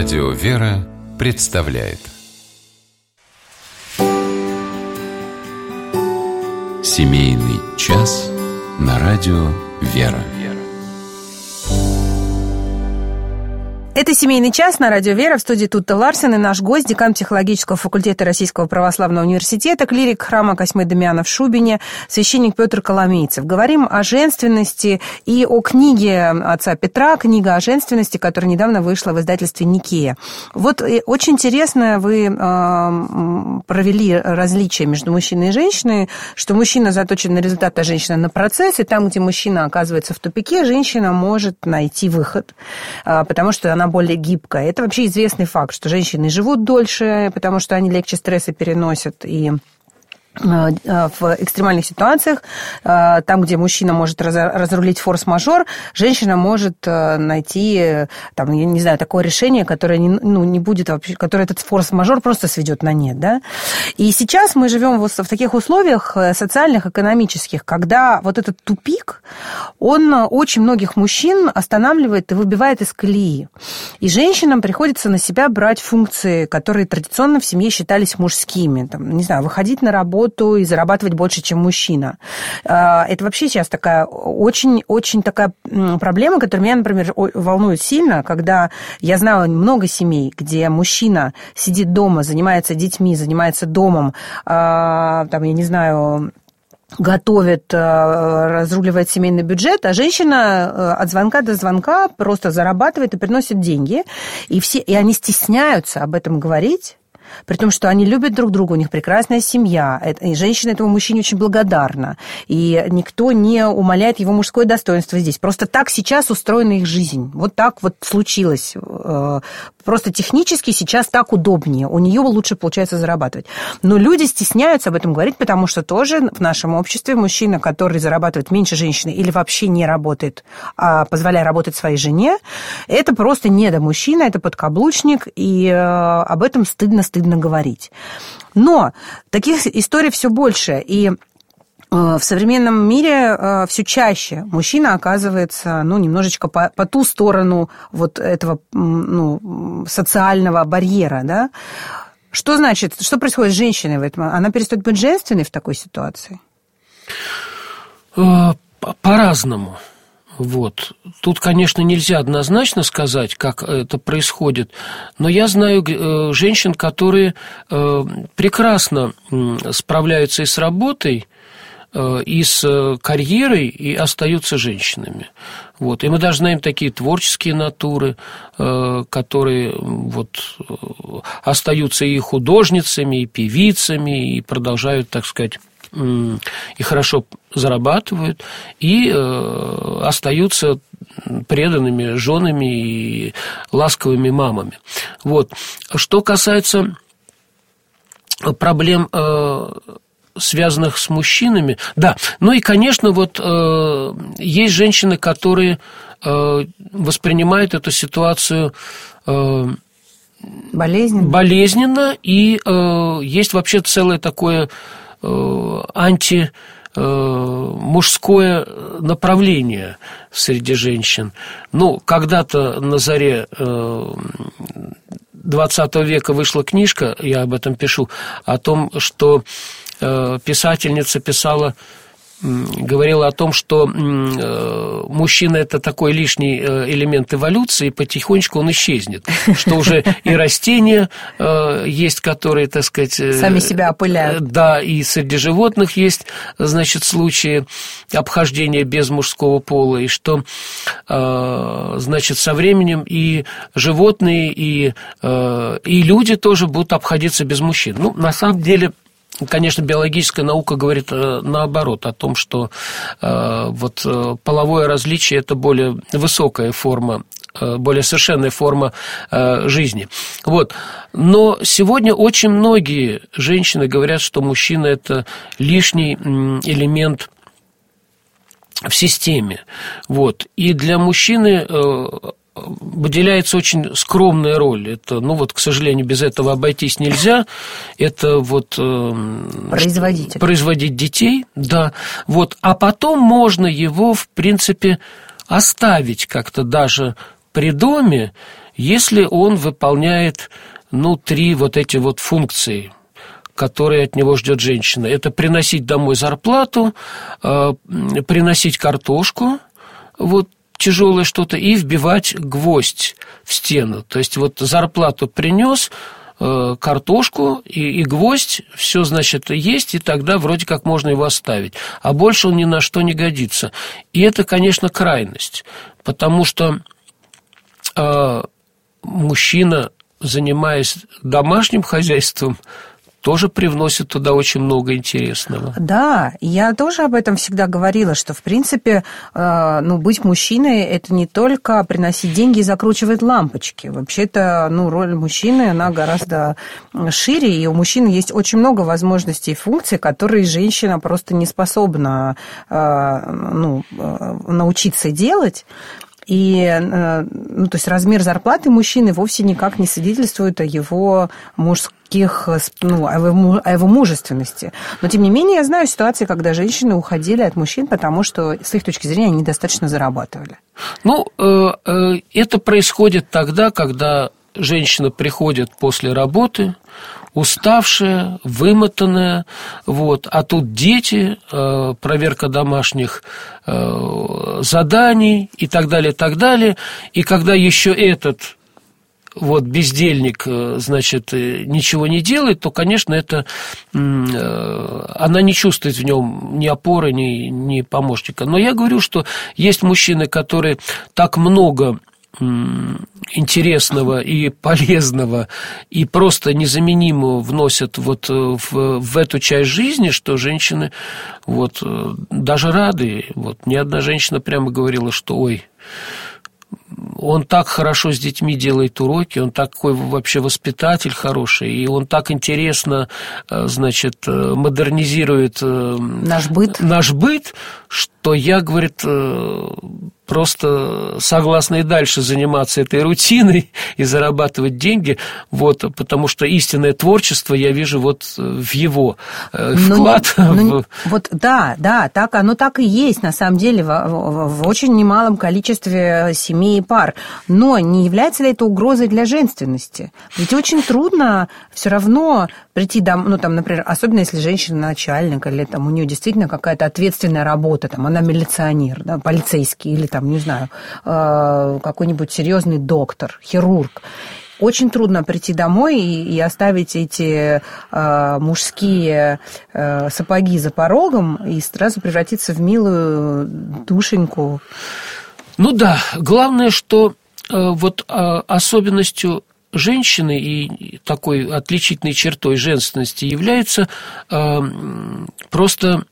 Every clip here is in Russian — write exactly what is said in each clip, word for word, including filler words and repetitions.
Радио «Вера» представляет Семейный час на радио «Вера». Это «Семейный час» на радио «Вера», в студии Тутта Ларсен, и наш гость, декан психологического факультета Российского православного университета, клирик храма Косьмы Дамиана в Шубине, священник Петр Коломейцев. Говорим о женственности и о книге отца Петра, книга о женственности, которая недавно вышла в издательстве «Никея». Вот очень интересно, вы провели различия между мужчиной и женщиной, что мужчина заточен на результат, а женщина на процесс, и там, где мужчина оказывается в тупике, женщина может найти выход, потому что она более гибкая. Это вообще известный факт, что женщины живут дольше, потому что они легче стрессы переносят, и в экстремальных ситуациях, там, где мужчина может разрулить форс-мажор, женщина может найти, там, я не знаю, такое решение, которое не, ну, не будет вообще, которое этот форс-мажор просто сведет на нет, да. И сейчас мы живем вот в таких условиях социальных, экономических, когда вот этот тупик, он очень многих мужчин останавливает и выбивает из колеи. И женщинам приходится на себя брать функции, которые традиционно в семье считались мужскими. Там, не знаю, выходить на работу, и зарабатывать больше, чем мужчина. Это вообще сейчас такая очень-очень такая проблема, которая меня, например, волнует сильно, когда я знаю много семей, где мужчина сидит дома, занимается детьми, занимается домом, там, я не знаю, готовит, разруливает семейный бюджет, а женщина от звонка до звонка просто зарабатывает и приносит деньги, и, все, и они стесняются об этом говорить, при том, что они любят друг друга, у них прекрасная семья, и женщина этому мужчине очень благодарна, и никто не умаляет его мужское достоинство здесь. Просто так сейчас устроена их жизнь. Вот так вот случилось. Просто технически сейчас так удобнее. У нее лучше получается зарабатывать. Но люди стесняются об этом говорить, потому что тоже в нашем обществе мужчина, который зарабатывает меньше женщины или вообще не работает, а позволяя работать своей жене, это просто недомужчина, это подкаблучник, и об этом стыдно-стыдно говорить. Но таких историй все больше, и в современном мире все чаще мужчина оказывается, ну, немножечко по, по ту сторону вот этого, ну, социального барьера, да? Что значит, что происходит с женщиной в этом? Она перестает быть женственной в такой ситуации? По-разному. Вот. Тут, конечно, нельзя однозначно сказать, как это происходит, но я знаю э, женщин, которые э, прекрасно э, справляются и с работой, э, и с карьерой, и остаются женщинами. Вот. И мы даже знаем такие творческие натуры, э, которые вот, э, остаются и художницами, и певицами, и продолжают, так сказать, и хорошо зарабатывают, и э, остаются преданными женами и ласковыми мамами. Вот. Что касается проблем, э, связанных с мужчинами, да, ну и, конечно, вот э, есть женщины, которые э, воспринимают эту ситуацию э, болезненно. болезненно, и э, есть вообще целое такое антимужское направление среди женщин. Ну, когда-то на заре двадцатого века вышла книжка, я об этом пишу, о том, что писательница писала, говорила о том, что мужчина – это такой лишний элемент эволюции, и потихонечку он исчезнет, что уже и растения есть, которые, так сказать… Сами себя опыляют. Да, и среди животных есть, значит, случаи обхождения без мужского пола, и что, значит, со временем и животные, и, и люди тоже будут обходиться без мужчин. Ну, на самом деле… Конечно, биологическая наука говорит наоборот, о том, что э, вот, половое различие – это более высокая форма, э, более совершенная форма э, жизни. Вот. Но сегодня очень многие женщины говорят, что мужчина – это лишний элемент в системе. Вот. И для мужчины… Э, выделяется очень скромная роль. Это, ну вот, к сожалению, без этого обойтись нельзя. Это вот… Производитель. Производить детей, да. Вот. А потом можно его, в принципе, оставить как-то даже при доме, если он выполняет, ну, три вот эти вот функции, которые от него ждет женщина. Это приносить домой зарплату, э, приносить картошку, вот, тяжелое что-то, и вбивать гвоздь в стену. То есть вот зарплату принес, э, картошку и, и гвоздь, все, значит, есть, и тогда вроде как можно его оставить. А больше он ни на что не годится. И это, конечно, крайность, потому что э, мужчина, занимаясь домашним хозяйством, тоже привносит туда очень много интересного. Да, я тоже об этом всегда говорила, что, в принципе, э, ну, быть мужчиной – это не только приносить деньги и закручивать лампочки. Вообще-то, ну, роль мужчины, она гораздо шире, и у мужчины есть очень много возможностей и функций, которые женщина просто не способна э, ну, э, научиться делать. И, ну, то есть размер зарплаты мужчины вовсе никак не свидетельствует о его мужских, ну, о его, о его мужественности. Но, тем не менее, я знаю ситуации, когда женщины уходили от мужчин, потому что, с их точки зрения, они недостаточно зарабатывали. Ну, это происходит тогда, когда женщина приходит после работы, уставшая, вымотанная, вот, а тут дети, э, проверка домашних э, заданий и так далее, так далее. И когда еще этот вот бездельник, значит, ничего не делает, то, конечно, это, э, она не чувствует в нем ни опоры, ни, ни помощника. Но я говорю, что есть мужчины, которые так много интересного и полезного и просто незаменимого вносят вот в, в эту часть жизни, что женщины вот даже рады. Вот ни одна женщина прямо говорила, что ой, он так хорошо с детьми делает уроки, он такой вообще воспитатель хороший, и он так интересно, значит, модернизирует наш быт, наш быт, что я, говорит, просто согласна и дальше заниматься этой рутиной и зарабатывать деньги, вот, потому что истинное творчество я вижу вот в его вклад. Ну, ну, в... Вот да, да, так, оно так и есть, на самом деле, в, в, в очень немалом количестве семей и пар. Но не является ли это угрозой для женственности? Ведь очень трудно все равно прийти домой, ну, там, например, особенно если женщина начальник, или там у нее действительно какая-то ответственная работа, там, она милиционер, да, полицейский, или там, не знаю, какой-нибудь серьезный доктор, хирург. Очень трудно прийти домой и, и оставить эти э, мужские э, сапоги за порогом и сразу превратиться в милую душеньку. Ну да, главное, что э, вот э, особенностью женщины и такой отличительной чертой женственности является э, просто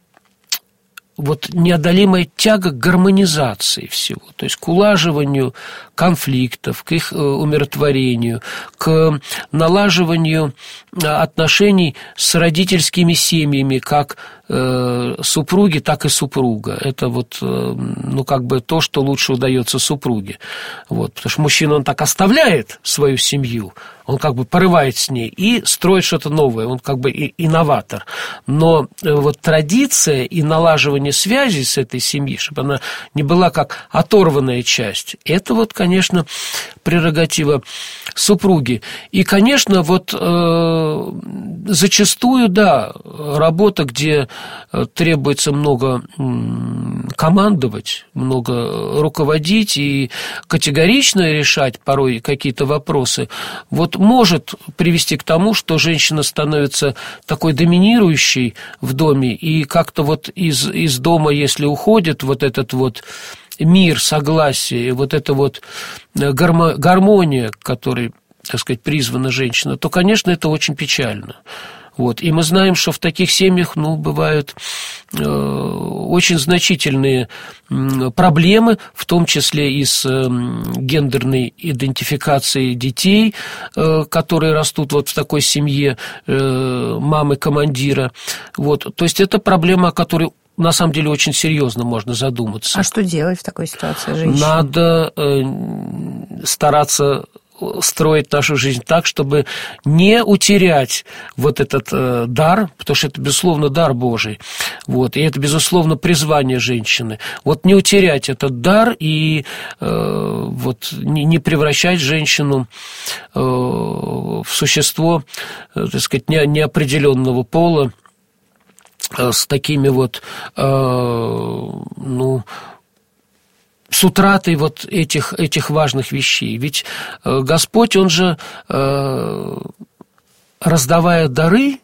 вот неодолимая тяга к гармонизации всего, то есть к улаживанию конфликтов, к их умиротворению, к налаживанию отношений с родительскими семьями, как э, супруги, так и супруга. Это вот, э, ну, как бы то, что лучше удается супруге. Вот, потому что мужчина, он так оставляет свою семью, он как бы порывает с ней и строит что-то новое, он как бы и инноватор. Но э, вот традиция и налаживание связи с этой семьей, чтобы она не была как оторванная часть, это вот, конечно, прерогатива супруги. И, конечно, вот э, зачастую, да, работа, где требуется много командовать, много руководить и категорично решать порой какие-то вопросы, вот может привести к тому, что женщина становится такой доминирующей в доме, и как-то вот из, из дома, если уходит вот этот вот мир, согласие, вот эта вот гармо, гармония, к которой, так сказать, призвана женщина, то, конечно, это очень печально. Вот. И мы знаем, что в таких семьях, ну, бывают э, очень значительные э, проблемы, в том числе и с э, гендерной идентификацией детей, э, которые растут вот в такой семье э, мамы-командира. Вот. То есть это проблема, о которой на самом деле очень серьезно можно задуматься. А что делать в такой ситуации женщине? Надо э, стараться строить нашу жизнь так, чтобы не утерять вот этот э, дар, потому что это, безусловно, дар Божий, вот, и это, безусловно, призвание женщины. Вот не утерять этот дар и э, вот, не, не превращать женщину э, в существо, э, так сказать, не, неопределенного пола, э, с такими вот, э, ну, с утратой вот этих, этих важных вещей. Ведь Господь, Он же, раздавая дары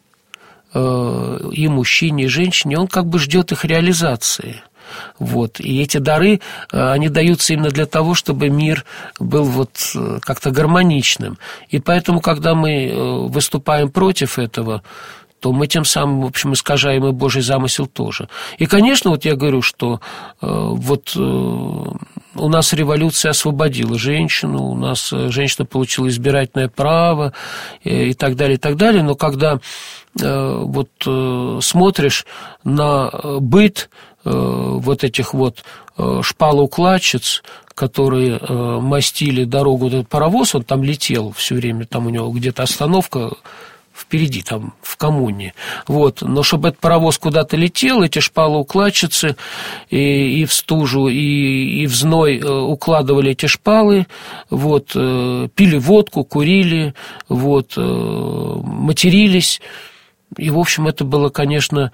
и мужчине, и женщине, Он как бы ждет их реализации. Вот. И эти дары, они даются именно для того, чтобы мир был вот как-то гармоничным. И поэтому, когда мы выступаем против этого, то мы тем самым, в общем, искажаем и Божий замысел тоже. И, конечно, вот я говорю, что э, вот э, у нас революция освободила женщину, у нас женщина получила избирательное право э, и так далее, и так далее, но когда э, вот э, смотришь на быт э, вот этих вот э, шпалоукладчиц, которые э, мастили дорогу, вот этот паровоз, он там летел все время, там у него где-то остановка впереди, там, в коммуне. Вот. Но чтобы этот паровоз куда-то летел, эти шпалоукладчицы и, и в стужу, и, и в зной укладывали эти шпалы, вот, пили водку, курили, вот, матерились. И, в общем, это было, конечно,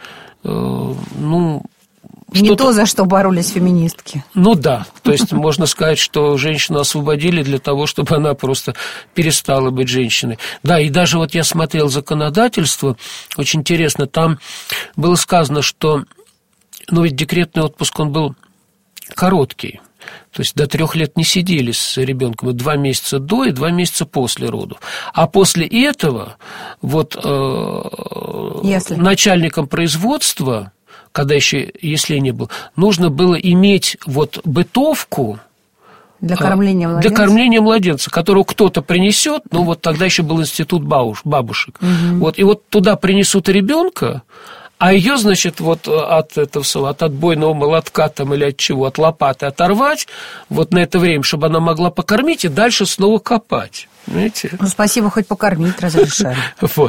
ну... Не Что-то... то, за что боролись феминистки. Ну да, то есть можно сказать, что женщину освободили для того, чтобы она просто перестала быть женщиной. Да, и даже вот я смотрел законодательство, очень интересно, там было сказано, что, ну ведь декретный отпуск, он был короткий. То есть до трех лет не сидели с ребенком, и два месяца до и два месяца после родов. А после этого вот э, начальником производства, когда еще, если не было, нужно было иметь вот бытовку для кормления младенца, для кормления младенца, которого кто-то принесет, ну вот тогда еще был институт бабуш, бабушек, угу. Вот, и вот туда принесут ребенка, а ее, значит, вот от этого, от отбойного молотка там или от чего, от лопаты оторвать, вот на это время, чтобы она могла покормить и дальше снова копать. Понимаете? Ну, спасибо, хоть покормить разрешали. Вот.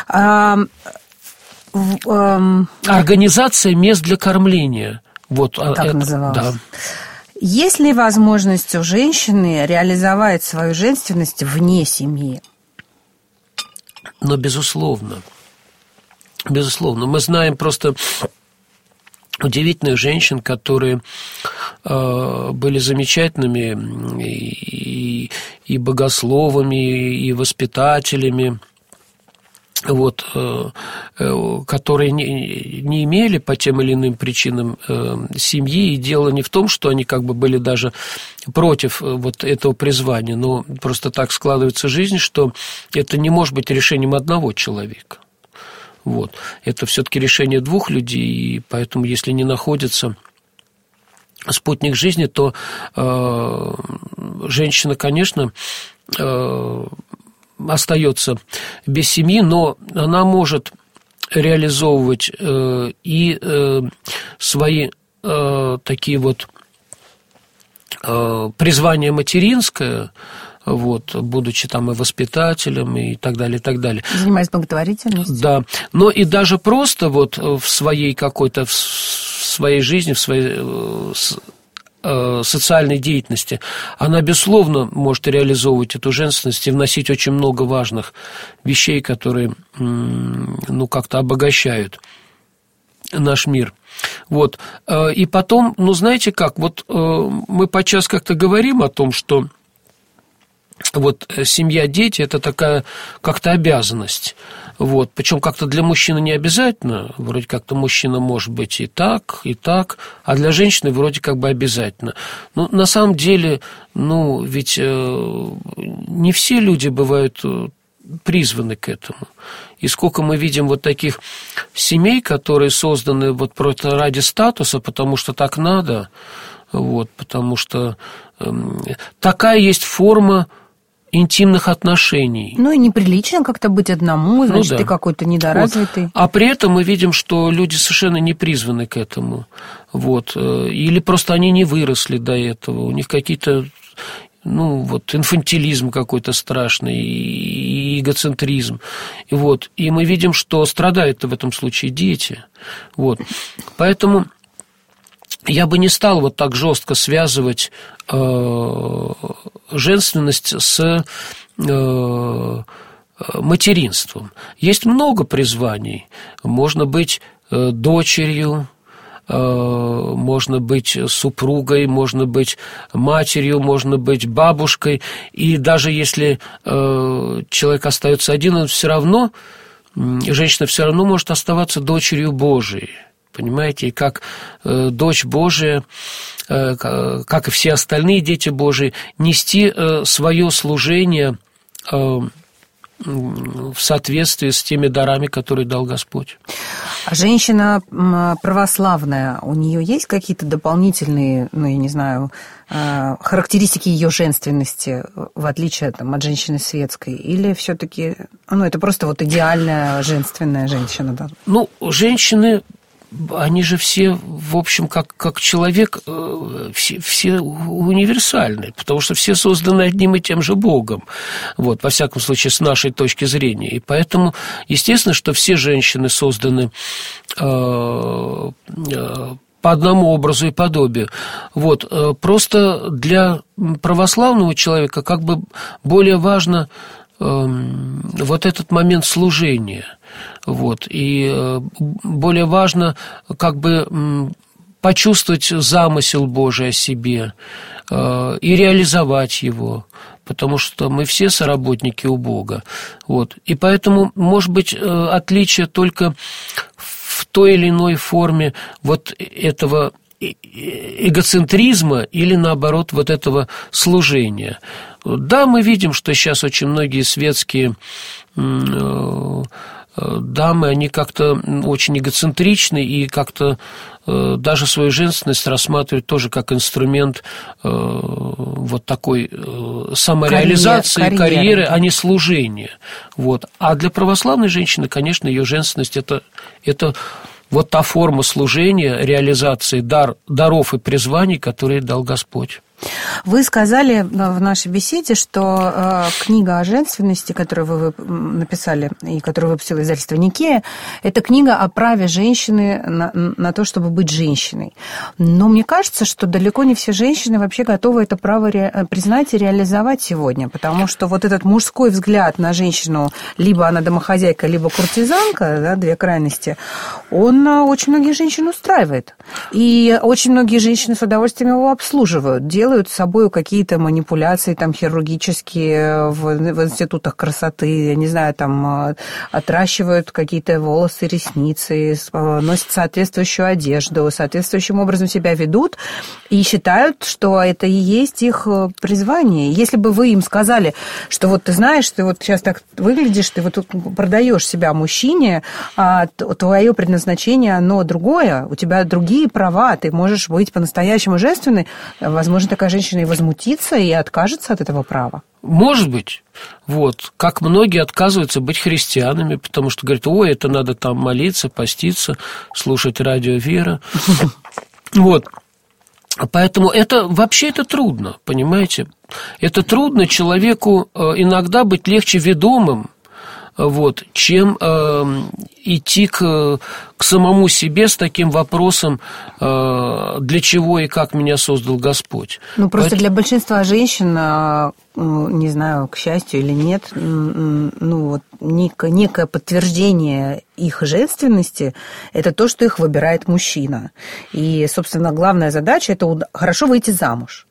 Организация мест для кормления. Вот, так это, называлось. Да. Есть ли возможность у женщины реализовать свою женственность вне семьи? Ну, безусловно. Безусловно. Мы знаем просто удивительных женщин, которые э, были замечательными и, и богословами, и воспитателями, вот, э, э, которые не, не имели по тем или иным причинам э, семьи, и дело не в том, что они как бы были даже против вот этого призвания, но просто так складывается жизнь, что это не может быть решением одного человека. Вот. Это все-таки решение двух людей, и поэтому, если не находится спутник жизни, то э, женщина, конечно, э, остается без семьи, но она может реализовывать э, и э, свои э, такие вот э, призвания материнское, вот, будучи там и воспитателем, и так далее, и так далее. Занимаясь благотворительностью. Да, но и даже просто вот в своей какой-то, в своей жизни, в своей социальной деятельности, она, безусловно, может реализовывать эту женственность и вносить очень много важных вещей, которые, ну, как-то обогащают наш мир. Вот. И потом, ну, знаете как, вот мы подчас как-то говорим о том, что вот семья, дети – это такая как-то обязанность. Вот. Причем как-то для мужчины не обязательно. Вроде как-то мужчина может быть и так, и так, а для женщины вроде как бы обязательно. Но на самом деле, ну, ведь э, не все люди бывают призваны к этому. И сколько мы видим вот таких семей, которые созданы вот просто ради статуса, потому что так надо, вот, потому что э, такая есть форма интимных отношений. Ну и неприлично как-то быть одному, значит, ну, да. Ты какой-то недоразвитый. Вот. А при этом мы видим, что люди совершенно не призваны к этому. Вот. Или просто они не выросли до этого, у них какие-то ну, вот, инфантилизм какой-то страшный, и эгоцентризм. И, вот, и мы видим, что страдают в этом случае дети. Вот. Поэтому я бы не стал вот так жестко связывать э, женственность с э, материнством. Есть много призваний. Можно быть э, дочерью, можно быть супругой, можно быть матерью, можно быть бабушкой. И даже если человек остается один, он все равно, женщина все равно может оставаться дочерью Божией. Понимаете, и как дочь Божия, как и все остальные дети Божии, нести свое служение в соответствии с теми дарами, которые дал Господь. А женщина православная, у нее есть какие-то дополнительные, ну, я не знаю, характеристики ее женственности, в отличие там, от женщины светской? Или все-таки, ну, это просто вот идеальная женственная женщина? Да? Ну, женщины... Они же все, в общем, как, как человек, все, все универсальны, потому что все созданы одним и тем же Богом, вот, во всяком случае, с нашей точки зрения. И поэтому, естественно, что все женщины созданы э, э, по одному образу и подобию. Вот, э, просто для православного человека как бы более важно э, вот этот момент служения. Вот, и более важно как бы почувствовать замысел Божий о себе и реализовать его, потому что мы все соработники у Бога. Вот, и поэтому, может быть, отличие только в той или иной форме вот этого эгоцентризма или, наоборот, вот этого служения. Да, мы видим, что сейчас очень многие светские дамы, они как-то очень эгоцентричны и как-то э, даже свою женственность рассматривают тоже как инструмент э, вот такой э, самореализации, карьеры, карьеры, а не служения. Вот. А для православной женщины, конечно, ее женственность это, это вот та форма служения, реализации дар, даров и призваний, которые дал Господь. Вы сказали в нашей беседе, что э, книга о женственности, которую вы написали и которую выпустило издательство «Никея», это книга о праве женщины на, на то, чтобы быть женщиной. Но мне кажется, что далеко не все женщины вообще готовы это право ре, признать и реализовать сегодня, потому что вот этот мужской взгляд на женщину, либо она домохозяйка, либо куртизанка, да, две крайности, он очень многих женщин устраивает. И очень многие женщины с удовольствием его обслуживают, делают с собой какие-то манипуляции там, хирургические в, в институтах красоты, я не знаю, там отращивают какие-то волосы, ресницы, носят соответствующую одежду, соответствующим образом себя ведут и считают, что это и есть их призвание. Если бы вы им сказали, что вот ты знаешь, ты вот сейчас так выглядишь, ты вот продаешь себя мужчине, а твое предназначение, оно другое, у тебя другие права, ты можешь быть по-настоящему женственной, возможно, такая женщина и возмутится, и откажется от этого права. Может быть. Вот. Как многие отказываются быть христианами, потому что говорят, ой, это надо там молиться, поститься, слушать радио «Вера». Вот. Поэтому это вообще это трудно, понимаете? Это трудно человеку иногда быть легче ведомым, вот, чем э, идти к, к самому себе с таким вопросом, э, для чего и как меня создал Господь. Ну, просто Поэтому... для большинства женщин, не знаю, к счастью или нет, ну, вот некое, некое подтверждение их женственности – это то, что их выбирает мужчина. И, собственно, главная задача – это хорошо выйти замуж.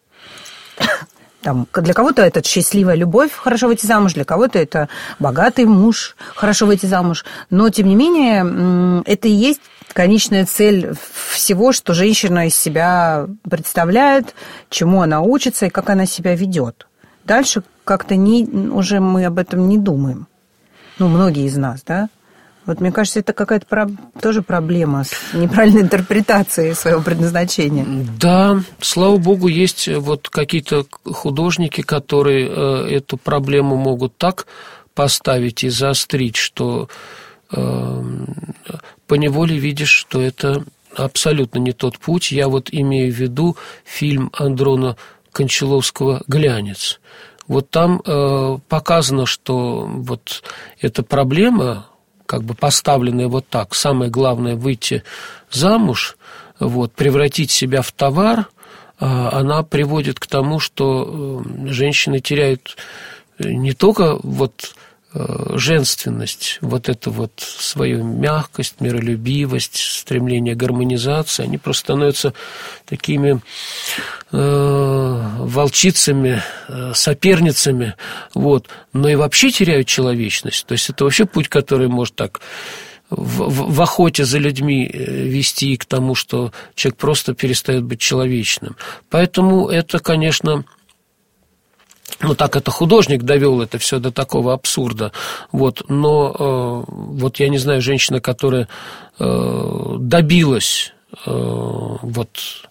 Там, для кого-то это счастливая любовь, хорошо выйти замуж, для кого-то это богатый муж, хорошо выйти замуж. Но, тем не менее, это и есть конечная цель всего, что женщина из себя представляет, чему она учится и как она себя ведет. Дальше как-то не, уже мы об этом не думаем. Ну, многие из нас, да? Вот, мне кажется, это какая-то про... тоже проблема с неправильной интерпретацией своего предназначения. Да, слава богу, есть вот какие-то художники, которые э, эту проблему могут так поставить и заострить, что э, поневоле видишь, что это абсолютно не тот путь. Я вот имею в виду фильм Андрона Кончаловского «Глянец». Вот там э, показано, что вот эта проблема, как бы поставленная вот так, самое главное – выйти замуж, вот, превратить себя в товар, э, она приводит к тому, что э, женщины теряют не только вот женственность, вот эту вот свою мягкость, миролюбивость, стремление к гармонизации, они просто становятся такими э, волчицами, э, соперницами, вот, но и вообще теряют человечность. То есть это вообще путь, который может так в, в, в охоте за людьми вести к тому, что человек просто перестает быть человечным. Поэтому это, конечно... Ну, так это художник довел это все до такого абсурда. Вот. Но э, вот я не знаю, женщина, которая э, добилась э, вот,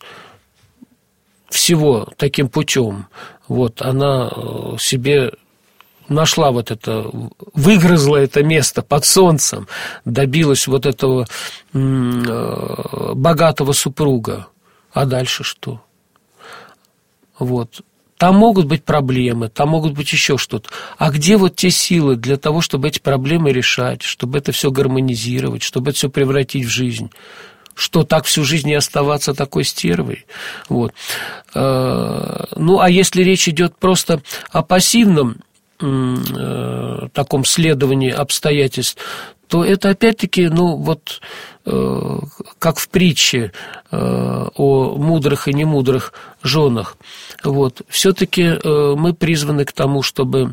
всего таким путем, вот, она себе нашла вот это, выгрызла это место под солнцем, добилась вот этого э, богатого супруга. А дальше что? Вот. Там могут быть проблемы, там могут быть еще что-то. А где вот те силы для того, чтобы эти проблемы решать, чтобы это все гармонизировать, чтобы это все превратить в жизнь? Что, так всю жизнь не оставаться такой стервой? Вот. Ну, а если речь идет просто о пассивном таком следовании обстоятельств, то это опять-таки, ну, вот как в притче о мудрых и немудрых женах. Вот. Все-таки мы призваны к тому, чтобы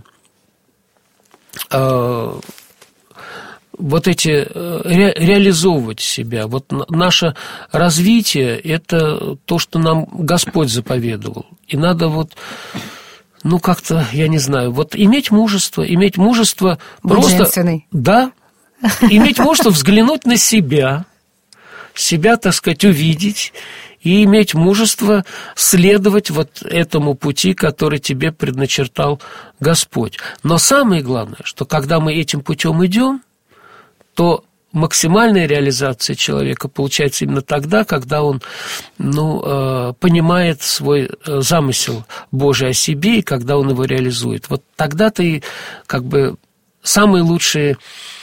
вот эти ре, реализовывать себя. Вот наше развитие – это то, что нам Господь заповедовал. И надо вот, ну, как-то, я не знаю, вот иметь мужество, иметь мужество просто… Женственный. Да, иметь мужество взглянуть на себя, себя, так сказать, увидеть и иметь мужество следовать вот этому пути, который тебе предначертал Господь. Но самое главное, что когда мы этим путем идем, то максимальная реализация человека получается именно тогда, когда он, ну, понимает свой замысел Божий о себе, и когда он его реализует. Вот тогда-то и как бы самые лучшие...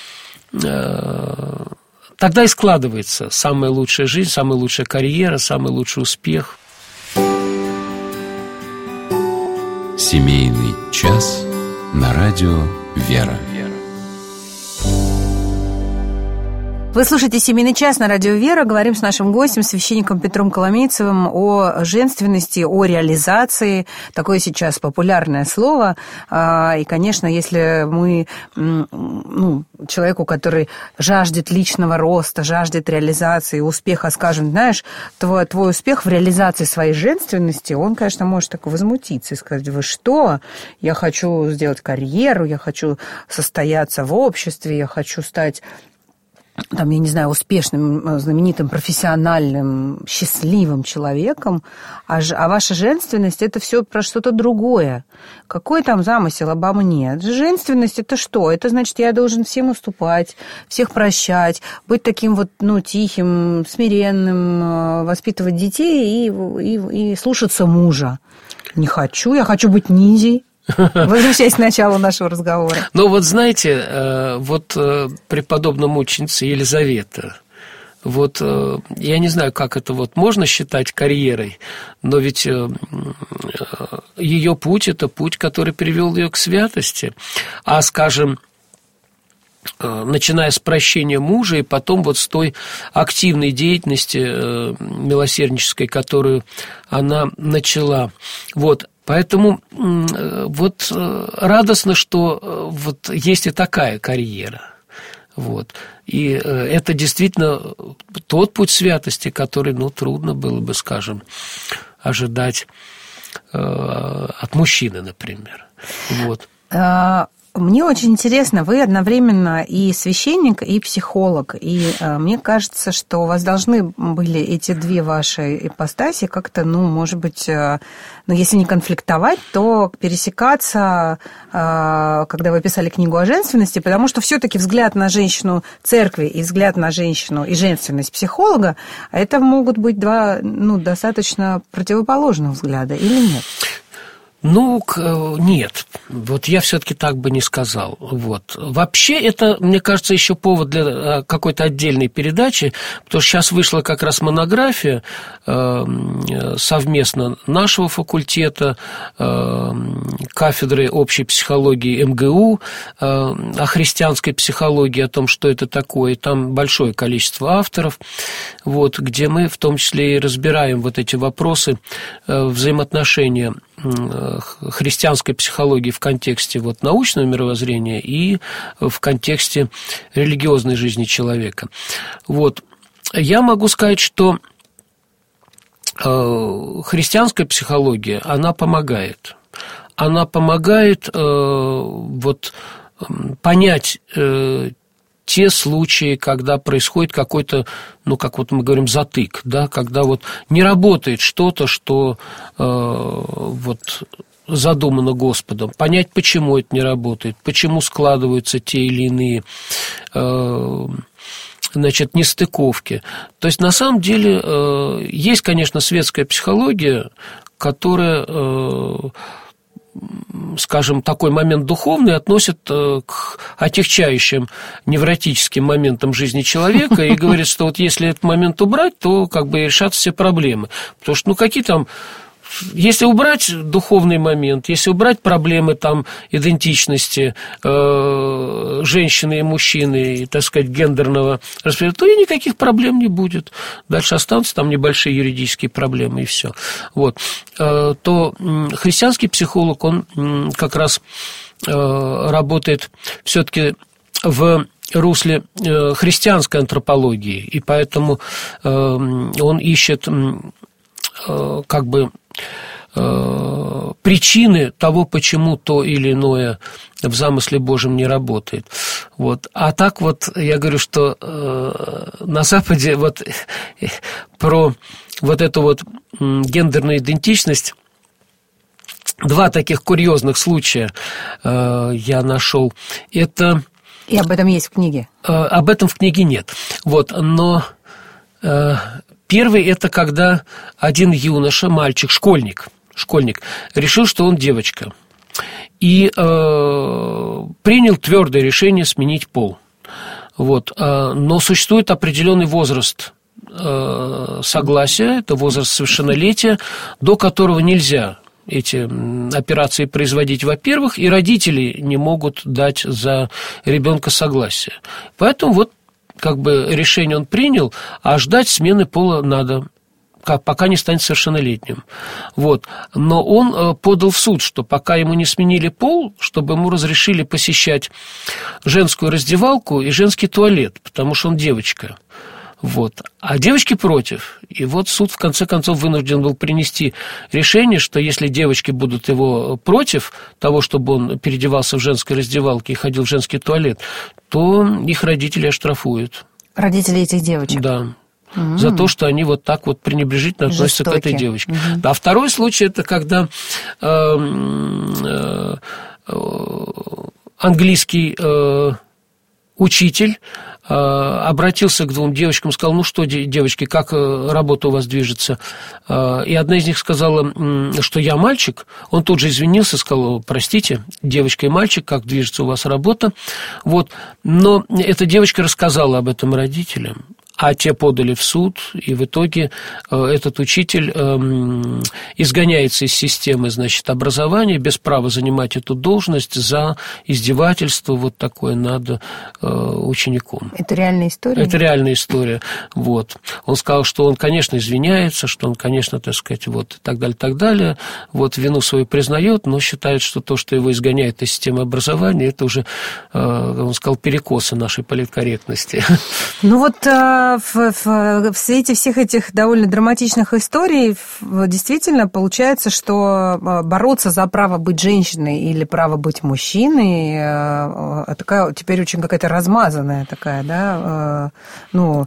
Тогда и складывается самая лучшая жизнь, самая лучшая карьера, самый лучший успех. Семейный час на радио «Вера». Вы слушаете «Семейный час» на радио «Вера». Говорим с нашим гостем, священником Петром Коломейцевым, о женственности, о реализации. Такое сейчас популярное слово. И, конечно, если мы, ну, человеку, который жаждет личного роста, жаждет реализации, успеха, скажем, знаешь, твой, твой успех в реализации своей женственности, он, конечно, может так возмутиться и сказать: вы что? Я хочу сделать карьеру, я хочу состояться в обществе, я хочу стать... там, я не знаю, успешным, знаменитым, профессиональным, счастливым человеком, а, ж, а ваша женственность – это все про что-то другое. Какой там замысел обо мне? Женственность – это что? Это значит, я должен всем уступать, всех прощать, быть таким вот, ну, тихим, смиренным, воспитывать детей и, и, и слушаться мужа. Не хочу, я хочу быть низей. Возвращаясь к началу нашего разговора. Ну, вот знаете, вот преподобная мученица Елизавета, вот я не знаю, как это вот можно считать карьерой, но ведь ее путь – это путь, который привел ее к святости. А, скажем, начиная с прощения мужа и потом вот с той активной деятельности милосерднической, которую она начала. Вот. Поэтому вот радостно, что вот есть и такая карьера. Вот. И это действительно тот путь святости, который, ну, трудно было бы, скажем, ожидать от мужчины, например. Вот. Мне очень интересно, вы одновременно и священник, и психолог, и э, мне кажется, что у вас должны были эти две ваши ипостаси как-то, ну, может быть, э, ну, если не конфликтовать, то пересекаться, э, когда вы писали книгу о женственности, потому что все-таки взгляд на женщину церкви и взгляд на женщину и женственность психолога, это могут быть два, ну, достаточно противоположных взгляда, или нет? Ну, нет, вот я все-таки так бы не сказал. Вот. Вообще это, мне кажется, еще повод для какой-то отдельной передачи, потому что сейчас вышла как раз монография совместно нашего факультета, кафедры общей психологии эм гэ у, о христианской психологии, о том, что это такое. Там большое количество авторов, вот, где мы в том числе и разбираем вот эти вопросы взаимоотношения христианской психологии в контексте вот научного мировоззрения и в контексте религиозной жизни человека. Вот. Я могу сказать, что христианская психология, она помогает. Она помогает вот, понять те случаи, когда происходит какой-то, ну, как вот мы говорим, затык, да, когда вот не работает что-то, что э, вот задумано Господом, понять, почему это не работает, почему складываются те или иные э, значит, нестыковки. То есть, на самом деле, э, есть, конечно, светская психология, которая... Э, скажем, такой момент духовный относят к отягчающим невротическим моментам жизни человека и говорят, что вот если этот момент убрать, то как бы решатся все проблемы. Потому что, ну, какие там... Если убрать духовный момент, если убрать проблемы там идентичности э, женщины и мужчины, и, так сказать, гендерного распределения, то и никаких проблем не будет. Дальше останутся там небольшие юридические проблемы, и все. Вот. Э, то христианский психолог, он как раз э, работает все-таки в русле э, христианской антропологии, и поэтому э, он ищет э, как бы причины того, почему то или иное в замысле Божьем не работает. Вот. А так вот я говорю, что э, на Западе вот про вот эту вот гендерную идентичность два таких курьезных случая э, я нашел. Это... И об этом есть в книге? Э, об этом в книге нет. Вот. Но... Э, Первый – это когда один юноша, мальчик, школьник, школьник решил, что он девочка, и э, принял твердое решение сменить пол. Вот. Э, но существует определенный возраст э, согласия, это возраст совершеннолетия, до которого нельзя эти операции производить, во-первых, и родители не могут дать за ребенка согласие. Поэтому вот как бы решение он принял, а ждать смены пола надо, как, пока не станет совершеннолетним. Вот. Но он подал в суд, что пока ему не сменили пол, чтобы ему разрешили посещать женскую раздевалку и женский туалет, потому что он девочка. Вот. А девочки против. И вот суд в конце концов вынужден был принести решение, что если девочки будут его против того, чтобы он переодевался в женской раздевалке и ходил в женский туалет, то их родители оштрафуют. Родители этих девочек? Да. Угу. За то, что они вот так вот пренебрежительно относятся к этой девочке. Угу. А второй случай – это когда э, э, э, английский э, учитель обратился к двум девочкам, сказал: ну что, девочки, как работа у вас движется? И одна из них сказала, что я мальчик. Он тут же извинился, сказал: простите, девочка и мальчик, как движется у вас работа? Вот. Но эта девочка рассказала об этом родителям, а те подали в суд, и в итоге этот учитель изгоняется из системы, значит, образования без права занимать эту должность за издевательство вот такое над учеником. Это реальная история? Это реальная история. Вот. Он сказал, что он, конечно, извиняется, что он, конечно, так сказать, вот, и так далее, так далее, вот, вину свою признает, но считает, что то, что его изгоняет из системы образования, это уже, он сказал, перекосы нашей политкорректности. Ну вот... в, в, в свете всех этих довольно драматичных историй действительно получается, что бороться за право быть женщиной или право быть мужчиной такая теперь очень какая-то размазанная такая, да, ну,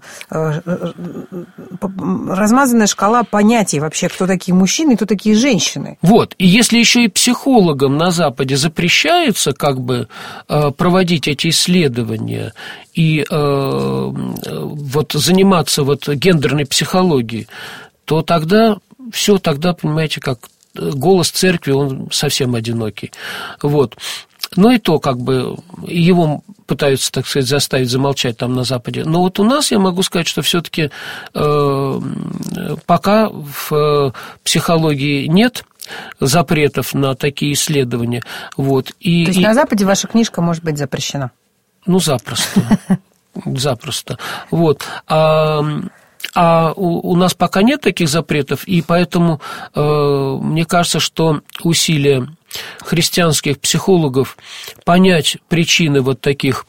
размазанная шкала понятий вообще, кто такие мужчины и кто такие женщины. Вот, и если еще и психологам на Западе запрещается как бы проводить эти исследования и э, вот заниматься вот гендерной психологией, то тогда все, тогда, понимаете, как голос церкви, он совсем одинокий. Вот. Ну и то, как бы, его пытаются, так сказать, заставить замолчать там на Западе. Но вот у нас, я могу сказать, что все-таки э, пока в психологии нет запретов на такие исследования. Вот. И, то есть и... на Западе ваша книжка может быть запрещена? Ну, запросто. Запросто. Вот. А, а у, у нас пока нет таких запретов, и поэтому э, мне кажется, что усилия христианских психологов понять причины вот таких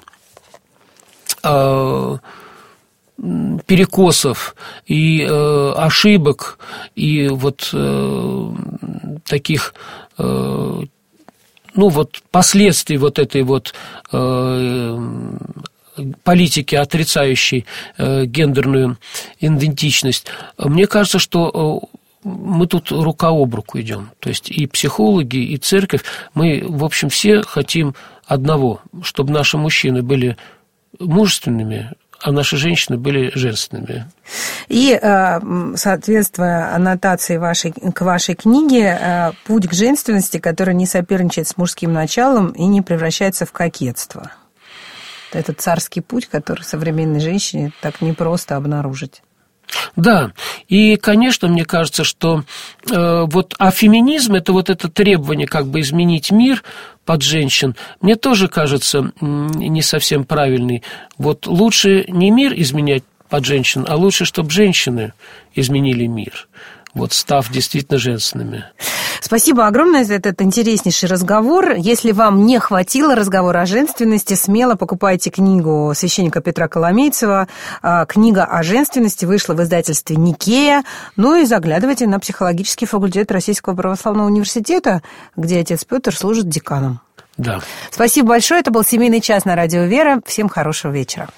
э, перекосов и э, ошибок, и вот э, таких... Э, ну, вот последствий вот этой вот э, политики, отрицающей э, гендерную идентичность, мне кажется, что э, мы тут рука об руку идем. То есть и психологи, и церковь, мы, в общем, все хотим одного, чтобы наши мужчины были мужественными, а наши женщины были женственными. И, соответствуя аннотации вашей, к вашей книге, путь к женственности, который не соперничает с мужским началом и не превращается в кокетство. Это царский путь, который современной женщине так непросто обнаружить. Да, и, конечно, мне кажется, что э, вот, а феминизм – это вот это требование как бы изменить мир под женщин, мне тоже кажется не совсем правильный. Вот лучше не мир изменять под женщин, а лучше, чтобы женщины изменили мир, вот, став действительно женственными. Спасибо огромное за этот интереснейший разговор. Если вам не хватило разговора о женственности, смело покупайте книгу священника Петра Коломейцева. Книга о женственности вышла в издательстве «Никея». Ну и заглядывайте на психологический факультет Российского православного университета, где отец Петр служит деканом. Да. Спасибо большое. Это был «Семейный час» на радио «Вера». Всем хорошего вечера.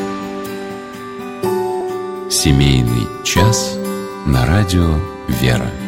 «Семейный час» на радио «Вера».